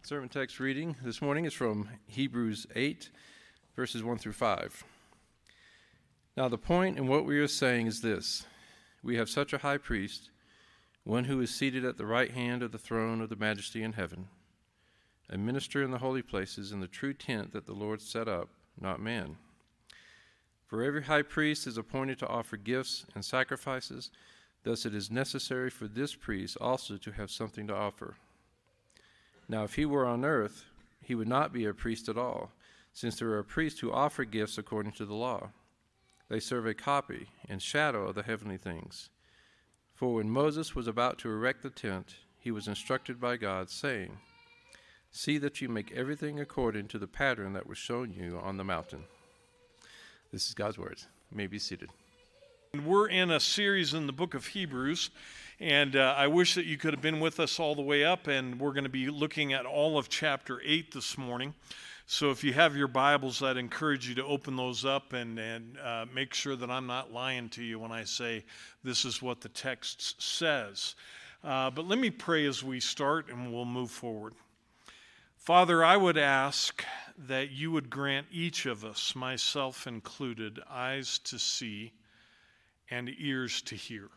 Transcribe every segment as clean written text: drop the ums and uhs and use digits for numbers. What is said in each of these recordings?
Sermon text reading this morning is from Hebrews 8, verses 1 through 5. Now the point in what we are saying is this: we have such a high priest, one who is seated at the right hand of the throne of the majesty in heaven, a minister in the holy places in the true tent that the Lord set up, not man. For every high priest is appointed to offer gifts and sacrifices, thus it is necessary for this priest also to have something to offer. Now if he were on earth, he would not be a priest at all, since there are priests who offer gifts according to the law. They serve a copy and shadow of the heavenly things. For when Moses was about to erect the tent, he was instructed by God, saying, "See that you make everything according to the pattern that was shown you on the mountain." This is God's word. You may be seated. We're in a series in the book of Hebrews, and I wish that you could have been with us all the way up, and we're going to be looking at all of chapter 8 this morning. So if you have your Bibles, I'd encourage you to open those up and make sure that I'm not lying to you when I say this is what the text says. But let me pray as we start, and we'll move forward. Father, I would ask that you would grant each of us, myself included, eyes to see and ears to hear.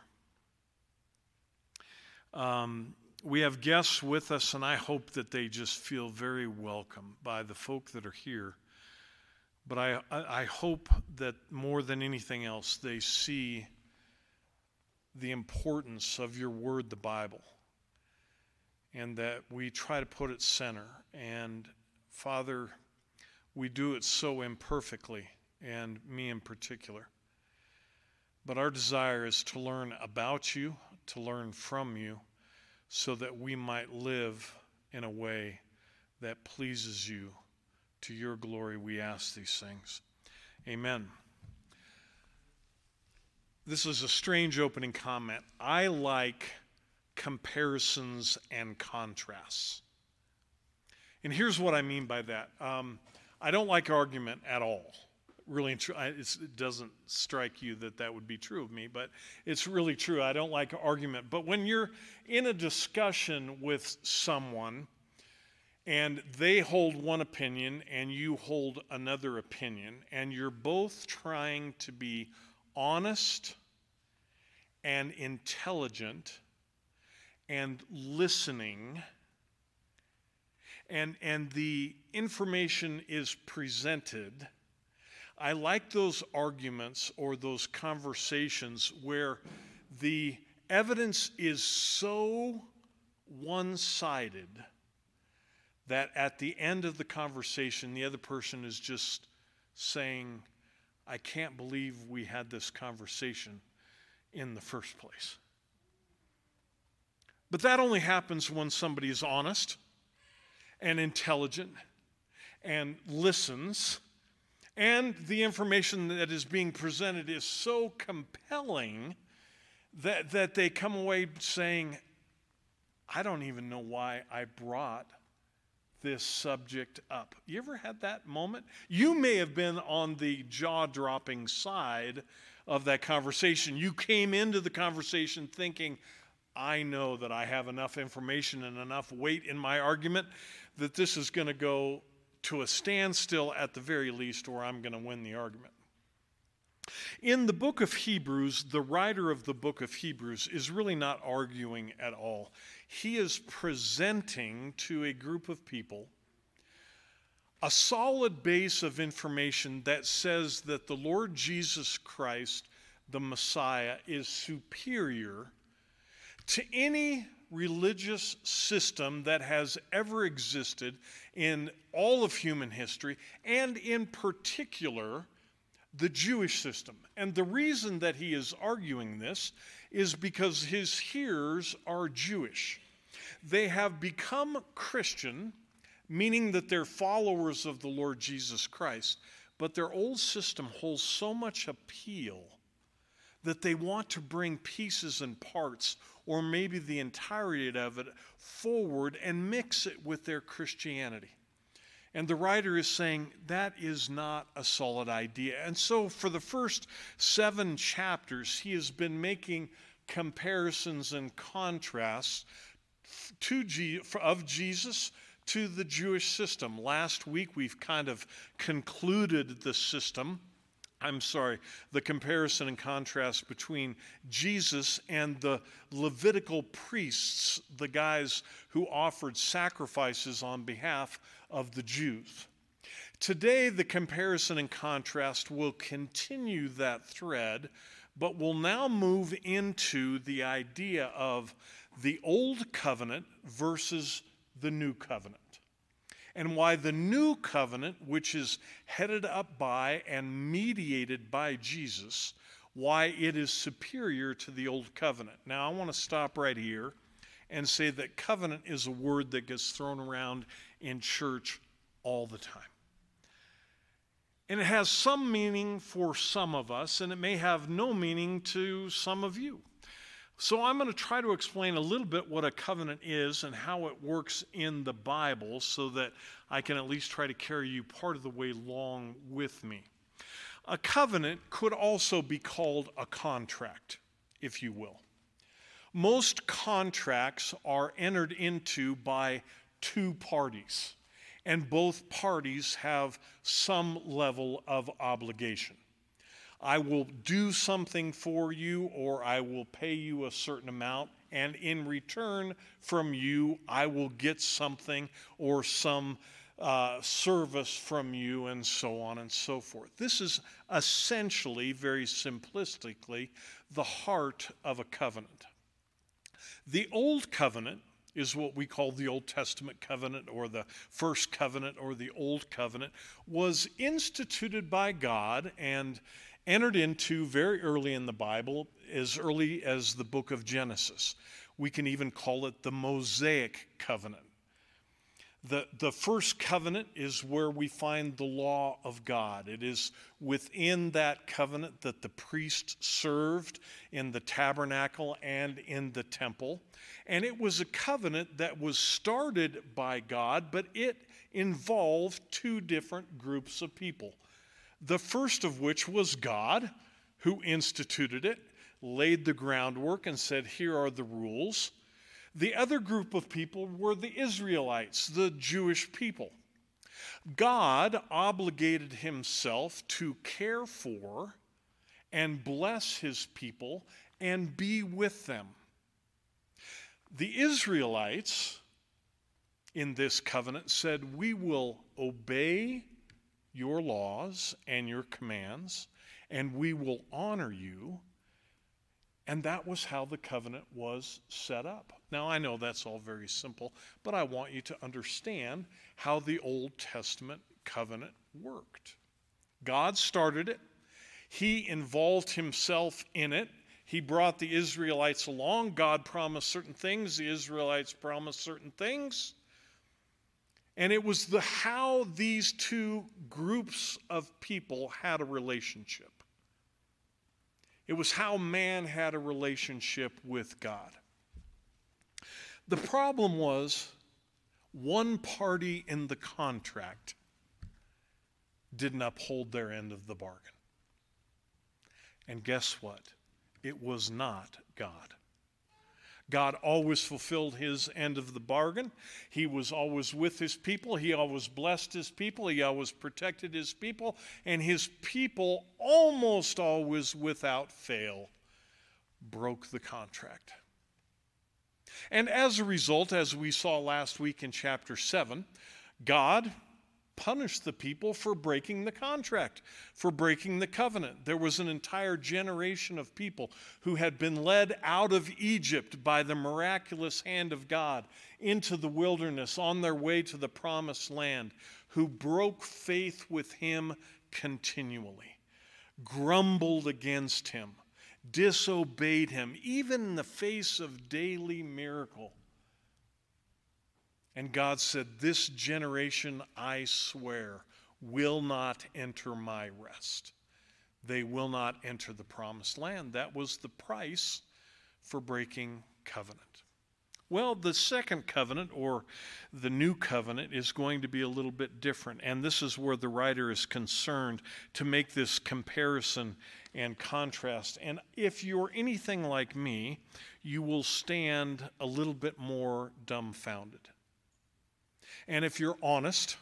We have guests with us, and I hope that they just feel very welcome by the folk that are here. But I hope that more than anything else, they see the importance of your word, the Bible, and that we try to put it center. And Father, we do it so imperfectly, and me in particular. But our desire is to learn about you, to learn from you, so that we might live in a way that pleases you. To your glory we ask these things. Amen. This is a strange opening comment. I like comparisons and contrasts. And here's what I mean by that. I don't like argument at all. Really, it doesn't strike you that would be true of me, but it's really true. I don't like argument. But when you're in a discussion with someone and they hold one opinion and you hold another opinion, and you're both trying to be honest and intelligent and listening, and the information is presented, I like those arguments or those conversations where the evidence is so one-sided that at the end of the conversation, the other person is just saying, "I can't believe we had this conversation in the first place." But that only happens when somebody is honest and intelligent and listens. And the information that is being presented is so compelling that they come away saying, "I don't even know why I brought this subject up." You ever had that moment? You may have been on the jaw-dropping side of that conversation. You came into the conversation thinking, "I know that I have enough information and enough weight in my argument that this is going to go to a standstill at the very least, or I'm going to win the argument." In the book of Hebrews, the writer of the book of Hebrews is really not arguing at all. He is presenting to a group of people a solid base of information that says that the Lord Jesus Christ, the Messiah, is superior to any religious system that has ever existed in all of human history, and in particular, the Jewish system. And the reason that he is arguing this is because his hearers are Jewish. They have become Christian, meaning that they're followers of the Lord Jesus Christ, but their old system holds so much appeal that they want to bring pieces and parts, or maybe the entirety of it, forward and mix it with their Christianity. And the writer is saying that is not a solid idea. And so for the first 7 chapters, he has been making comparisons and contrasts of Jesus to the Jewish system. Last week we've kind of concluded the comparison and contrast between Jesus and the Levitical priests, the guys who offered sacrifices on behalf of the Jews. Today, the comparison and contrast will continue that thread, but will now move into the idea of the Old Covenant versus the New Covenant, and why the New Covenant, which is headed up by and mediated by Jesus, why it is superior to the Old Covenant. Now, I want to stop right here and say that covenant is a word that gets thrown around in church all the time. And it has some meaning for some of us, and it may have no meaning to some of you. So I'm going to try to explain a little bit what a covenant is and how it works in the Bible so that I can at least try to carry you part of the way along with me. A covenant could also be called a contract, if you will. Most contracts are entered into by two parties, and both parties have some level of obligation. I will do something for you, or I will pay you a certain amount, and in return from you, I will get something or some service from you, and so on and so forth. This is essentially, very simplistically, the heart of a covenant. The Old Covenant is what we call the Old Testament covenant, or the First Covenant, or the Old Covenant, was instituted by God and entered into very early in the Bible, as early as the book of Genesis. We can even call it the Mosaic covenant. The first covenant is where we find the law of God. It is within that covenant that the priest served in the tabernacle and in the temple. And it was a covenant that was started by God, but it involved two different groups of people. The first of which was God, who instituted it, laid the groundwork, and said, here are the rules. The other group of people were the Israelites, the Jewish people. God obligated himself to care for and bless his people and be with them. The Israelites in this covenant said, we will obey your laws and your commands, and we will honor you. And that was how the covenant was set up. Now, I know that's all very simple, but I want you to understand how the Old Testament covenant worked. God started it. He involved himself in it. He brought the Israelites along. God promised certain things. The Israelites promised certain things. And it was how these two groups of people had a relationship. It was how man had a relationship with God. The problem was one party in the contract didn't uphold their end of the bargain. And guess what? It was not God. God always fulfilled his end of the bargain. He was always with his people. He always blessed his people. He always protected his people. And his people, almost always without fail, broke the contract. And as a result, as we saw last week in chapter 7, God punished the people for breaking the contract, for breaking the covenant. There was an entire generation of people who had been led out of Egypt by the miraculous hand of God into the wilderness on their way to the promised land, who broke faith with him continually, grumbled against him, disobeyed him, even in the face of daily miracle. And God said, this generation, I swear, will not enter my rest. They will not enter the promised land. That was the price for breaking covenant. Well, the second covenant, or the new covenant, is going to be a little bit different. And this is where the writer is concerned to make this comparison and contrast. And if you're anything like me, you will stand a little bit more dumbfounded. And if you're honest,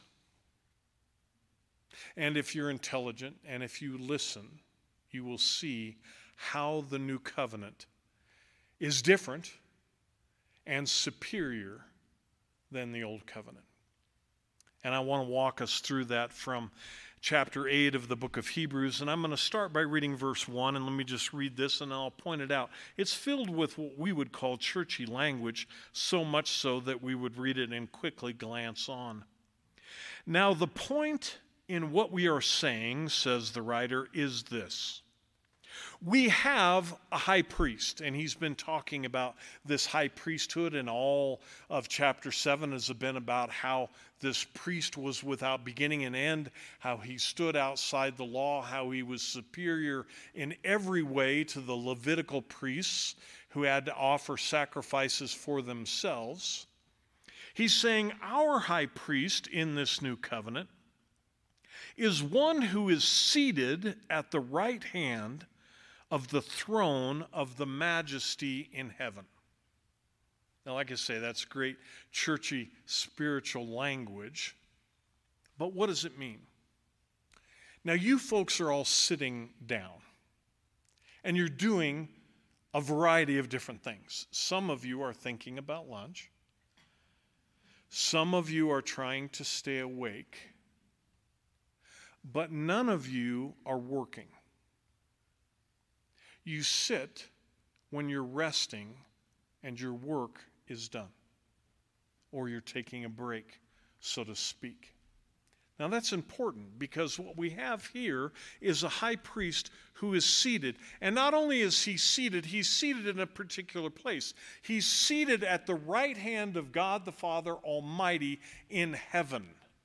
and if you're intelligent, and if you listen, you will see how the new covenant is different and superior than the old covenant. And I want to walk us through that from chapter 8 of the book of Hebrews. And I'm going to start by reading verse 1. And let me just read this and I'll point it out. It's filled with what we would call churchy language, so much so that we would read it and quickly glance on. Now, the point in what we are saying, says the writer, is this. We have a high priest, and he's been talking about this high priesthood, and all of chapter 7 has been about how this priest was without beginning and end, how he stood outside the law, how he was superior in every way to the Levitical priests who had to offer sacrifices for themselves. He's saying our high priest in this new covenant is one who is seated at the right hand of the throne of the majesty in heaven. Now, like I say, that's great churchy spiritual language. But what does it mean? Now, you folks are all sitting down, and you're doing a variety of different things. Some of you are thinking about lunch. Some of you are trying to stay awake. But none of you are working. You sit when you're resting and your work is done, or you're taking a break, so to speak. Now that's important because what we have here is a high priest who is seated. And not only is he seated, he's seated in a particular place. He's seated at the right hand of God the Father Almighty in heaven.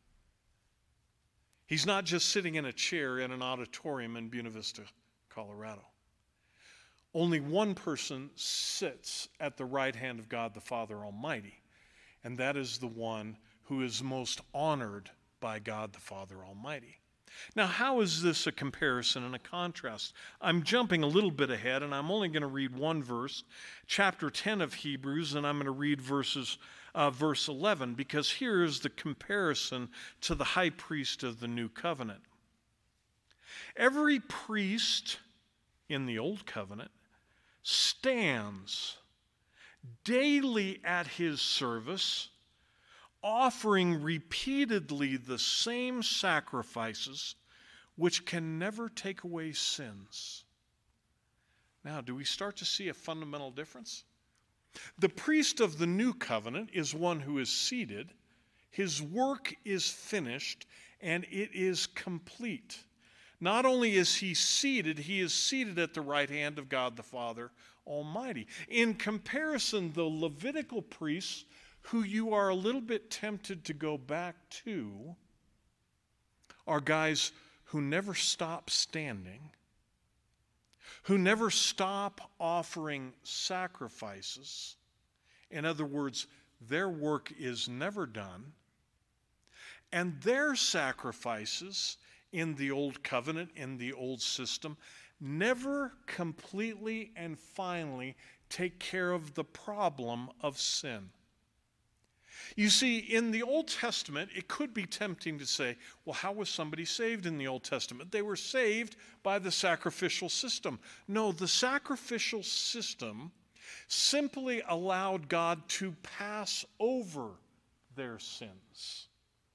He's not just sitting in a chair in an auditorium in Buena Vista, Colorado. Only one person sits at the right hand of God the Father Almighty, and that is the one who is most honored by God the Father Almighty. Now, how is this a comparison and a contrast? I'm jumping a little bit ahead, and I'm only going to read one verse, chapter 10 of Hebrews, and I'm going to read verse 11, because here is the comparison to the high priest of the new covenant. Every priest in the old covenant stands daily at his service, offering repeatedly the same sacrifices which can never take away sins. Now, do we start to see a fundamental difference? The priest of the new covenant is one who is seated, his work is finished, and it is complete. Not only is he is seated at the right hand of God the Father Almighty. In comparison, the Levitical priests, who you are a little bit tempted to go back to, are guys who never stop standing, who never stop offering sacrifices. In other words, their work is never done, and their sacrifices in the old covenant, in the old system, never completely and finally take care of the problem of sin. You see, in the Old Testament, it could be tempting to say, well, how was somebody saved in the Old Testament? They were saved by the sacrificial system. No, the sacrificial system simply allowed God to pass over their sins.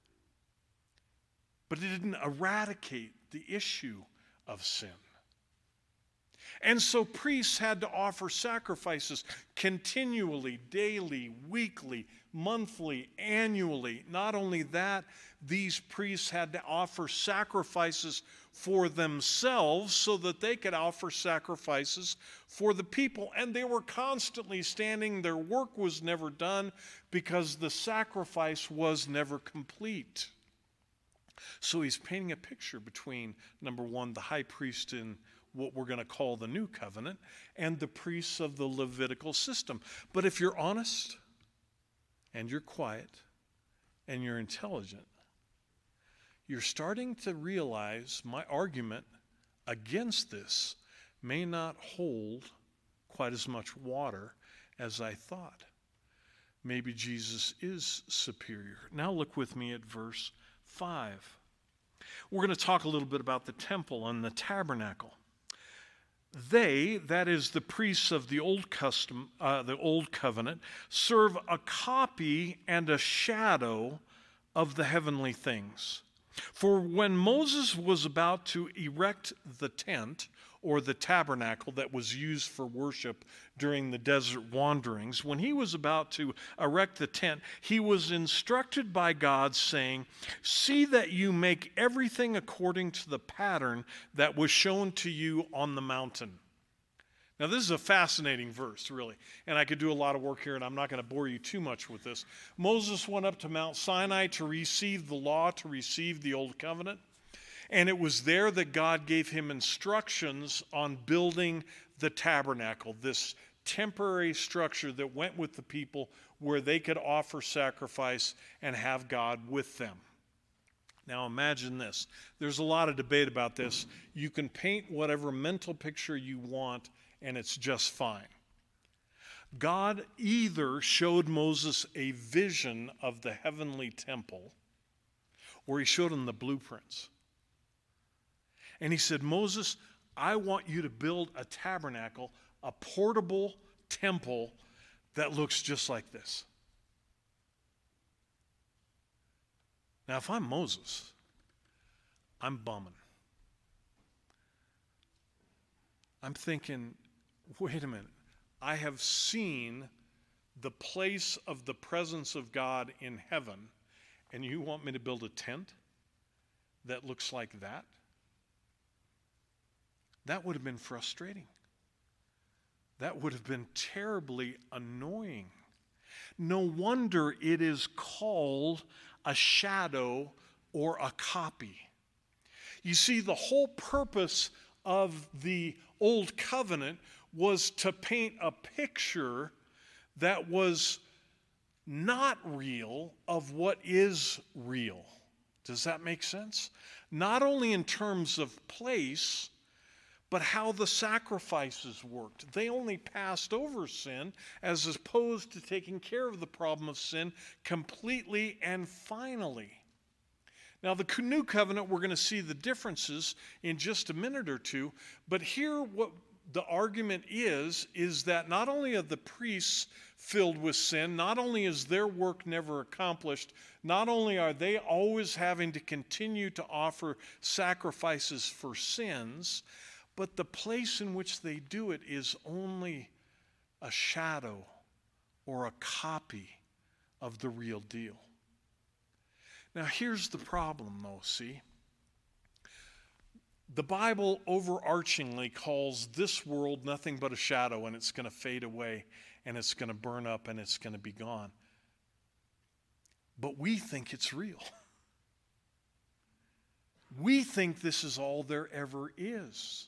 But it didn't eradicate the issue of sin. And so priests had to offer sacrifices continually, daily, weekly, monthly, annually. Not only that, these priests had to offer sacrifices for themselves so that they could offer sacrifices for the people. And they were constantly standing. Their work was never done because the sacrifice was never complete. So he's painting a picture between, number one, the high priest in what we're going to call the new covenant, and the priests of the Levitical system. But if you're honest, and you're quiet, and you're intelligent, you're starting to realize my argument against this may not hold quite as much water as I thought. maybe Jesus is superior. Now look with me at verse 5. We're going to talk a little bit about the temple and the tabernacle. They, that is the priests of the old covenant, serve a copy and a shadow of the heavenly things. For when Moses was about to erect the tent, or the tabernacle that was used for worship during the desert wanderings, when he was about to erect the tent, he was instructed by God, saying, "See that you make everything according to the pattern that was shown to you on the mountain." Now, this is a fascinating verse, really, and I could do a lot of work here, and I'm not going to bore you too much with this. Moses went up to Mount Sinai to receive the law, to receive the Old Covenant, and it was there that God gave him instructions on building the tabernacle, this temporary structure that went with the people where they could offer sacrifice and have God with them. Now imagine this. There's a lot of debate about this. You can paint whatever mental picture you want, and it's just fine. God either showed Moses a vision of the heavenly temple, or he showed him the blueprints. And he said, "Moses, I want you to build a tabernacle, a portable temple that looks just like this." Now, if I'm Moses, I'm bumming. I'm thinking, wait a minute. I have seen the place of the presence of God in heaven, and you want me to build a tent that looks like that? That would have been frustrating. That would have been terribly annoying. No wonder it is called a shadow or a copy. You see, the whole purpose of the Old Covenant was to paint a picture that was not real of what is real. Does that make sense? Not only in terms of place, but how the sacrifices worked. They only passed over sin as opposed to taking care of the problem of sin completely and finally. Now, the new covenant, we're going to see the differences in just a minute or two, but here what the argument is that not only are the priests filled with sin, not only is their work never accomplished, not only are they always having to continue to offer sacrifices for sins, but the place in which they do it is only a shadow or a copy of the real deal. Now, here's the problem, though, see? The Bible overarchingly calls this world nothing but a shadow, and it's going to fade away, and it's going to burn up, and it's going to be gone. But we think it's real. We think this is all there ever is.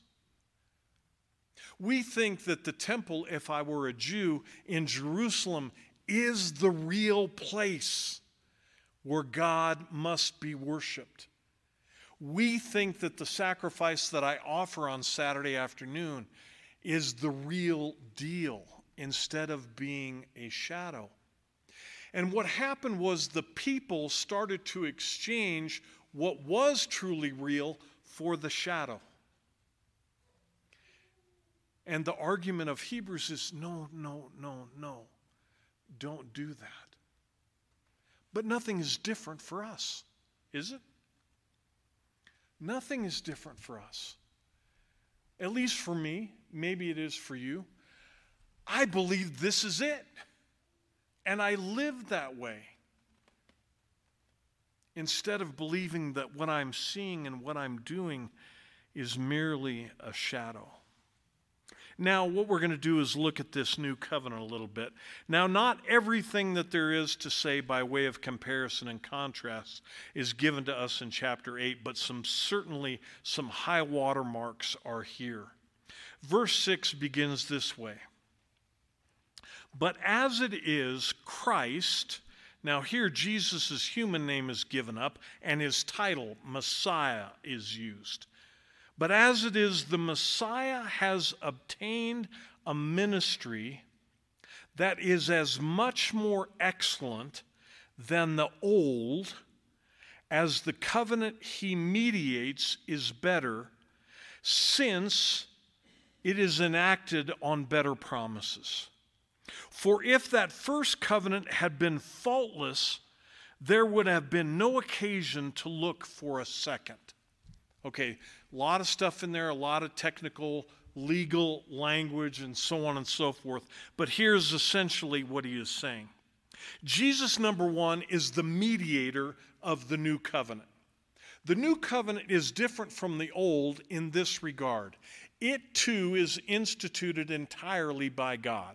We think that the temple, if I were a Jew in Jerusalem, is the real place where God must be worshiped. We think that the sacrifice that I offer on Saturday afternoon is the real deal instead of being a shadow. And what happened was the people started to exchange what was truly real for the shadow. And the argument of Hebrews is no, don't do that. But nothing is different for us, is it? Nothing is different for us. At least for me, maybe it is for you. I believe this is it. And I live that way. Instead of believing that what I'm seeing and what I'm doing is merely a shadow. Now, what we're going to do is look at this new covenant a little bit. Now, not everything that there is to say by way of comparison and contrast is given to us in chapter 8, but certainly some high water marks are here. Verse 6 begins this way. But as it is Christ, now here Jesus' human name is given up and his title, Messiah, is used. But as it is, the Messiah has obtained a ministry that is as much more excellent than the old, as the covenant he mediates is better, since it is enacted on better promises. For if that first covenant had been faultless, there would have been no occasion to look for a second. Okay, a lot of stuff in there, a lot of technical, legal language, and so on and so forth. But here's essentially what he is saying. Jesus, number one, is the mediator of the new covenant. The new covenant is different from the old in this regard. It too is instituted entirely by God.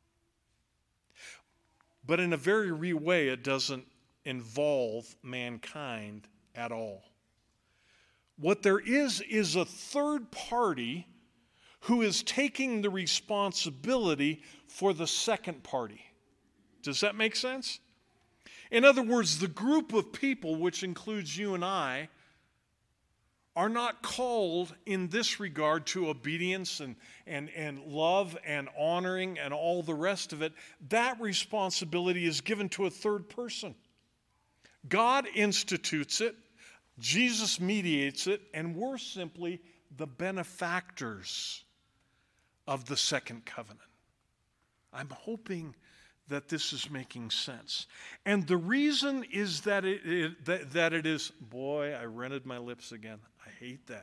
But in a very real way, it doesn't involve mankind at all. What there is a third party who is taking the responsibility for the second party. Does that make sense? In other words, the group of people, which includes you and I, are not called in this regard to obedience and love and honoring and all the rest of it. That responsibility is given to a third person. God institutes it, Jesus mediates it, and we're simply the benefactors of the second covenant. I'm hoping that this is making sense. And the reason is that it is, boy, I rented my lips again. I hate that.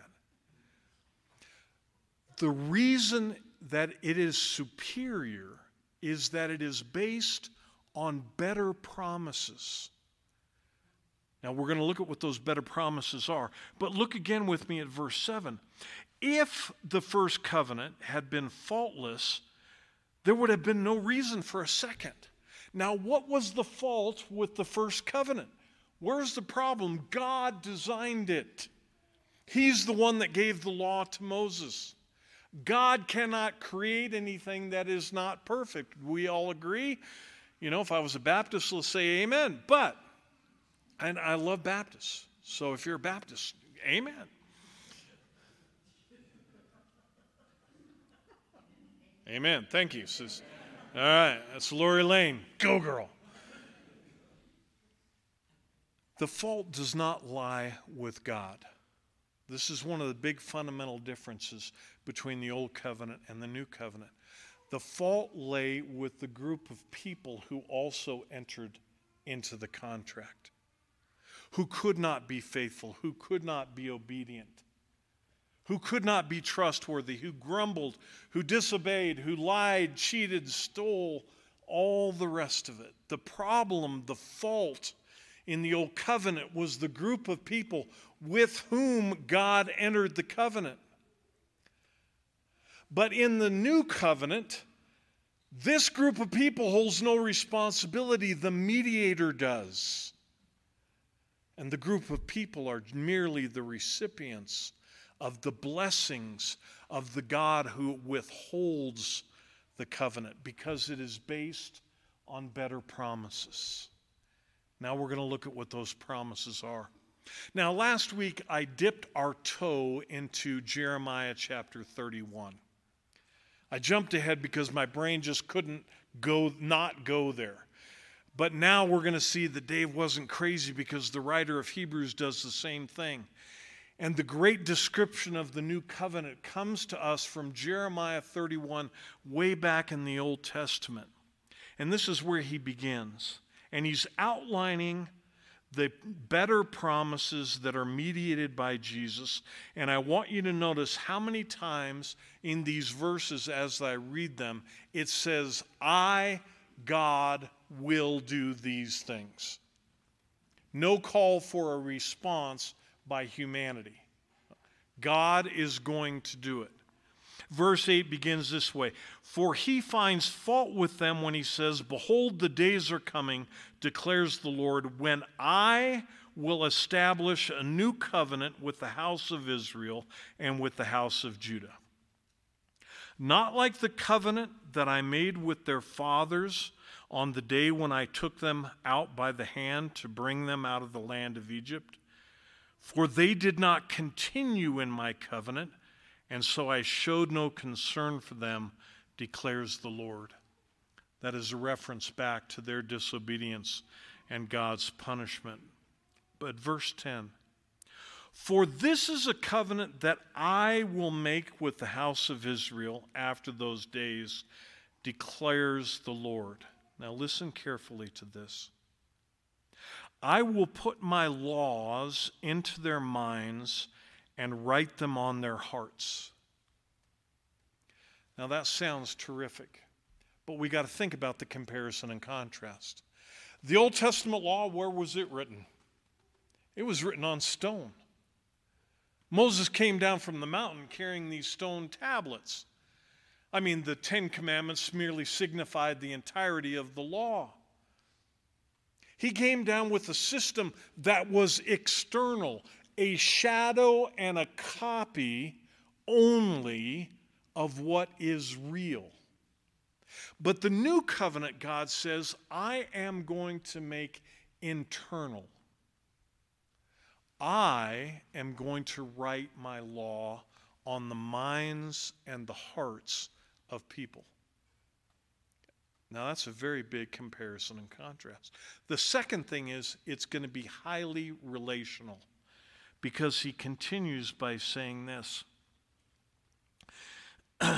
The reason that it is superior is that it is based on better promises. Now, we're going to look at what those better promises are. But look again with me at verse 7. If the first covenant had been faultless, there would have been no reason for a second. Now, what was the fault with the first covenant? Where's the problem? God designed it. He's the one that gave the law to Moses. God cannot create anything that is not perfect. We all agree? You know, if I was a Baptist, let's say amen. And I love Baptists. So if you're a Baptist, amen. Amen. Thank you, sis. All right, that's Lori Lane. Go, girl. The fault does not lie with God. This is one of the big fundamental differences between the Old Covenant and the New Covenant. The fault lay with the group of people who also entered into the contract, who could not be faithful, who could not be obedient, who could not be trustworthy, who grumbled, who disobeyed, who lied, cheated, stole, all the rest of it. The problem, the fault in the Old Covenant was the group of people with whom God entered the covenant. But in the New Covenant, this group of people holds no responsibility. The mediator does. And the group of people are merely the recipients of the blessings of the God who withholds the covenant because it is based on better promises. Now we're going to look at what those promises are. Now, last week I dipped our toe into Jeremiah chapter 31. I jumped ahead because my brain just couldn't not go there. But now we're going to see that Dave wasn't crazy because the writer of Hebrews does the same thing. And the great description of the new covenant comes to us from Jeremiah 31 way back in the Old Testament. And this is where he begins. And he's outlining the better promises that are mediated by Jesus. And I want you to notice how many times in these verses as I read them, it says, I, God, will do these things. No call for a response by humanity. God is going to do it. Verse 8 begins this way. For he finds fault with them when he says, behold, the days are coming, declares the Lord, when I will establish a new covenant with the house of Israel and with the house of Judah. Not like the covenant that I made with their fathers on the day when I took them out by the hand to bring them out of the land of Egypt. For they did not continue in my covenant, and so I showed no concern for them, declares the Lord. That is a reference back to their disobedience and God's punishment. But verse 10, for this is a covenant that I will make with the house of Israel after those days, declares the Lord. Now listen carefully to this. I will put my laws into their minds and write them on their hearts. Now that sounds terrific, but we got to think about the comparison and contrast. The Old Testament law, where was it written? It was written on stone. Moses came down from the mountain carrying these stone tablets. I mean, the Ten Commandments merely signified the entirety of the law. He came down with a system that was external, a shadow and a copy only of what is real. But the new covenant, God says, I am going to make internal. I am going to write my law on the minds and the hearts of people. Now that's a very big comparison and contrast. The second thing is it's going to be highly relational, because he continues by saying this. As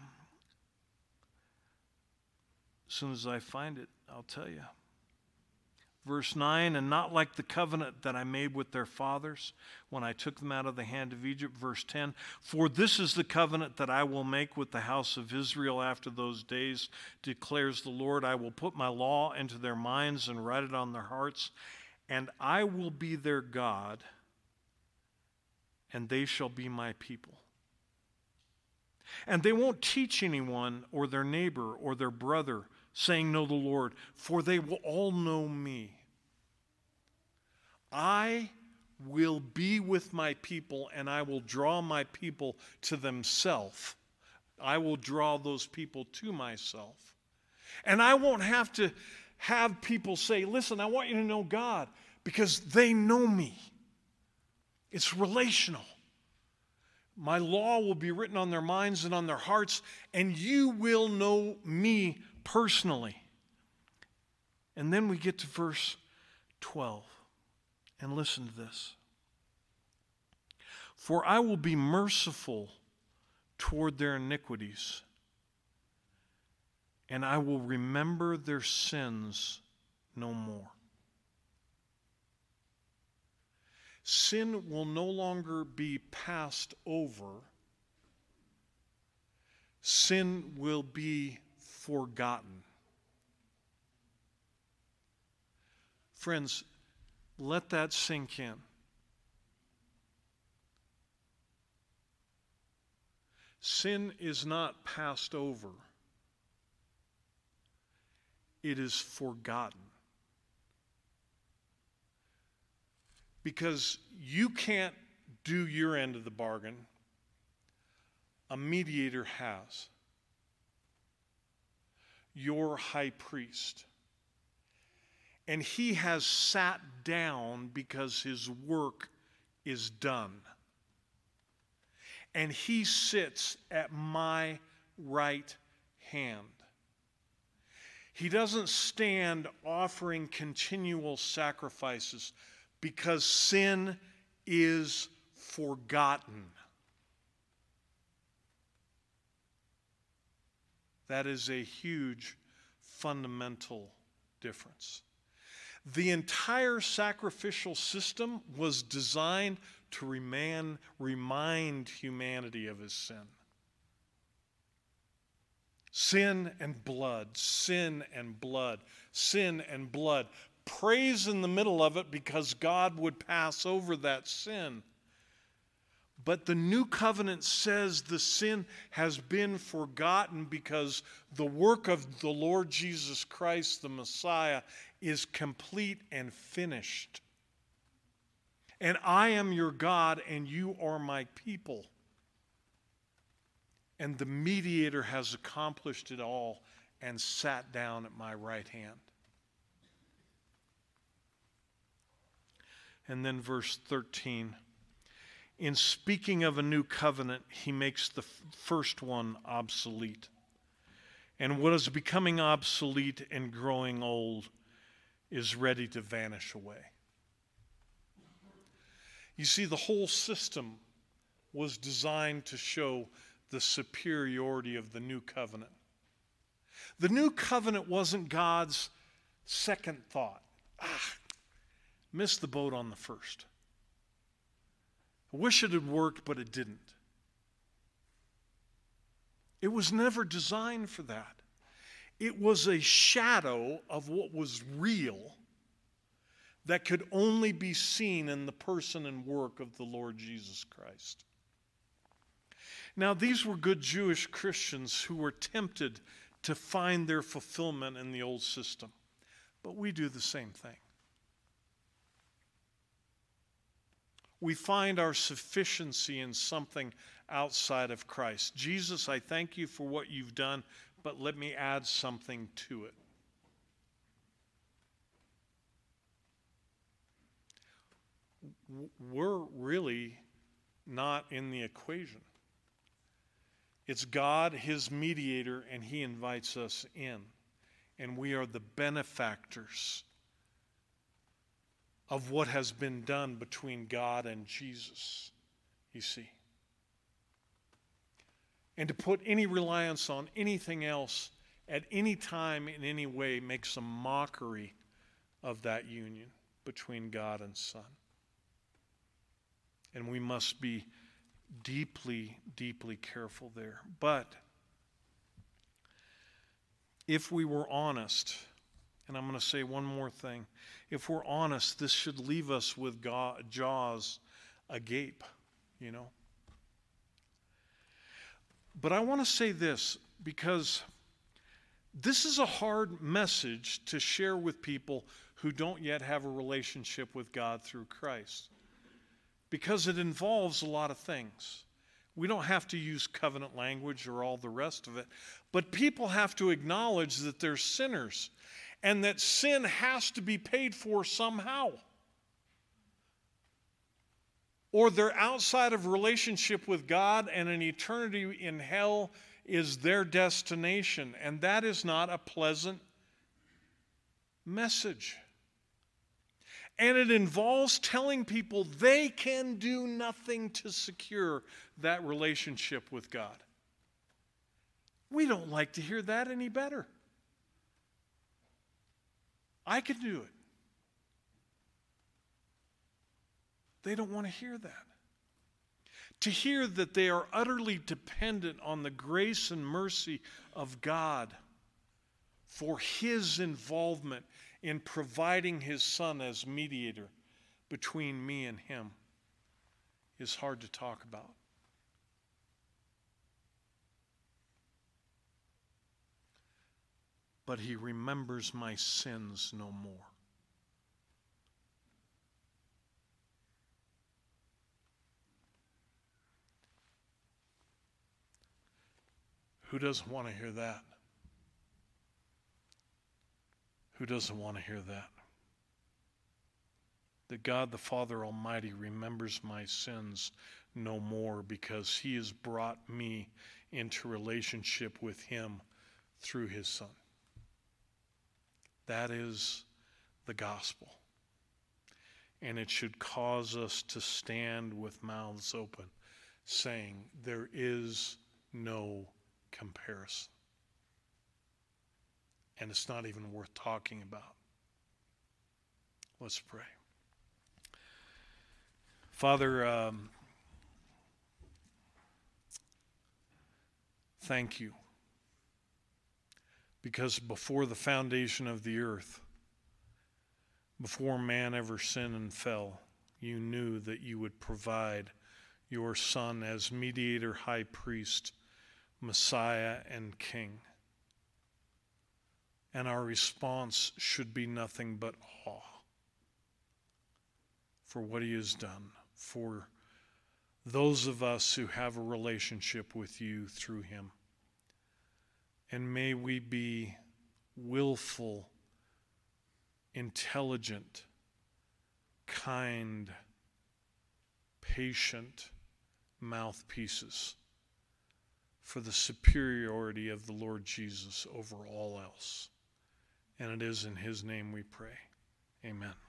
soon as I find it, I'll tell you. Verse 9, and not like the covenant that I made with their fathers when I took them out of the hand of Egypt. Verse 10, for this is the covenant that I will make with the house of Israel after those days, declares the Lord. I will put my law into their minds and write it on their hearts, and I will be their God, and they shall be my people. And they won't teach anyone or their neighbor or their brother, saying, know the Lord, for they will all know me. I will be with my people, and I will draw my people to themselves. I will draw those people to myself. And I won't have to have people say, listen, I want you to know God, because they know me. It's relational. My law will be written on their minds and on their hearts, and you will know me personally. And then we get to verse 12. And listen to this. For I will be merciful toward their iniquities, and I will remember their sins no more. Sin will no longer be passed over. Sin will be forgotten. Friends, let that sink in. Sin is not passed over. It is forgotten. Because you can't do your end of the bargain. A mediator has. Your high priest. And he has sat down because his work is done. And he sits at my right hand. He doesn't stand offering continual sacrifices, because sin is forgotten. That is a huge fundamental difference. The entire sacrificial system was designed to remind humanity of his sin. Sin and blood, sin and blood, sin and blood. Praise in the middle of it, because God would pass over that sin. But the new covenant says the sin has been forgotten, because the work of the Lord Jesus Christ, the Messiah, is complete and finished. And I am your God, and you are my people. And the mediator has accomplished it all and sat down at my right hand. And then verse 13. In speaking of a new covenant, he makes the first one obsolete. And what is becoming obsolete and growing old is ready to vanish away. You see, the whole system was designed to show the superiority of the new covenant. The new covenant wasn't God's second thought. Missed the boat on the first. I wish it had worked, but it didn't. It was never designed for that. It was a shadow of what was real that could only be seen in the person and work of the Lord Jesus Christ. Now, these were good Jewish Christians who were tempted to find their fulfillment in the old system. But we do the same thing. We find our sufficiency in something outside of Christ. Jesus, I thank you for what you've done, but let me add something to it. We're really not in the equation. It's God, his mediator, and he invites us in. And we are the benefactors of what has been done between God and Jesus, you see. And to put any reliance on anything else at any time in any way makes a mockery of that union between God and Son. And we must be deeply, deeply careful there. But if we were honest, and I'm going to say one more thing, if we're honest, this should leave us with jaws agape, you know. But I want to say this, because this is a hard message to share with people who don't yet have a relationship with God through Christ, because it involves a lot of things. We don't have to use covenant language or all the rest of it, but people have to acknowledge that they're sinners and that sin has to be paid for somehow. Or they're outside of relationship with God and an eternity in hell is their destination. And that is not a pleasant message. And it involves telling people they can do nothing to secure that relationship with God. We don't like to hear that any better. I can do it. They don't want to hear that. To hear that they are utterly dependent on the grace and mercy of God for his involvement in providing his Son as mediator between me and him is hard to talk about. But he remembers my sins no more. Who doesn't want to hear that? Who doesn't want to hear that? That God the Father Almighty remembers my sins no more because he has brought me into relationship with him through his Son. That is the gospel. And it should cause us to stand with mouths open, saying, there is no comparison. And it's not even worth talking about. Let's pray. Father, thank you. Because before the foundation of the earth, before man ever sinned and fell, you knew that you would provide your Son as mediator, high priest, Messiah, and King. And our response should be nothing but awe for what he has done, for those of us who have a relationship with you through him. And may we be willful, intelligent, kind, patient mouthpieces for the superiority of the Lord Jesus over all else. And it is in his name we pray. Amen.